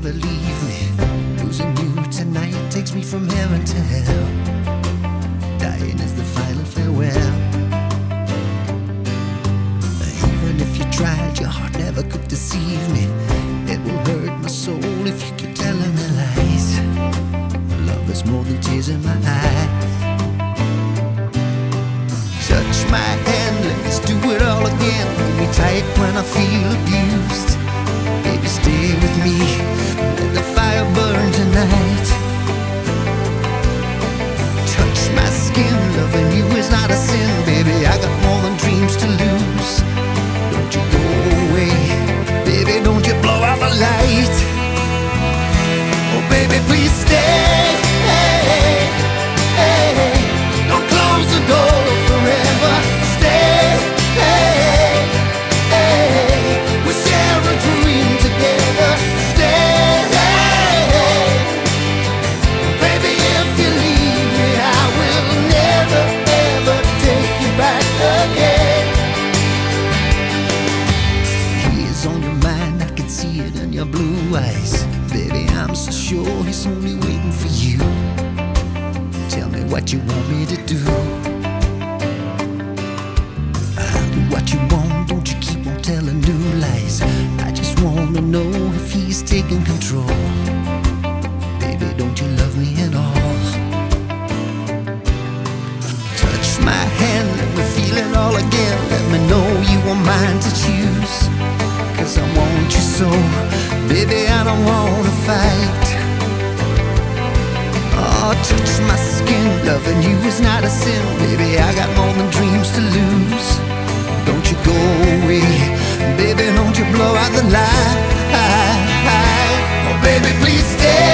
never leave me. Losing you tonight takes me from heaven to hell. Dying is the final farewell. Even if you tried, your heart never could deceive me. It will hurt my soul if you keep telling me lies. Love is more than tears in my eyes. Touch my hand, let's do it all again. Hold me tight when I feel abused. Baby, stay with me, let the fire burn tonight. Touch my skin, loving you is not a sin. Baby, I got more than dreams to lose. Don't you go away, baby, don't you blow out the light. Oh baby, please stay. Don't close the door forever. Stay. We share a dream together. Stay. Baby, if you leave me, I will never ever take you back again. He is on your mind, I can see it in your blue eyes. Baby, I'm so sure he's only waiting for you. Tell me what you want me to do. I'll do what you want, don't you keep on telling new lies. I just wanna know if he's taking control. Baby, don't you love me at all? Touch my hand, let me feel it all again. Let me know you are mine to choose. 'Cause I want you so, baby, I don't wanna fight. Oh, touch my skin, loving you is not a sin. Baby, I got more than dreams to lose. Don't you go away, baby, don't you blow out the light. Oh baby, please stay.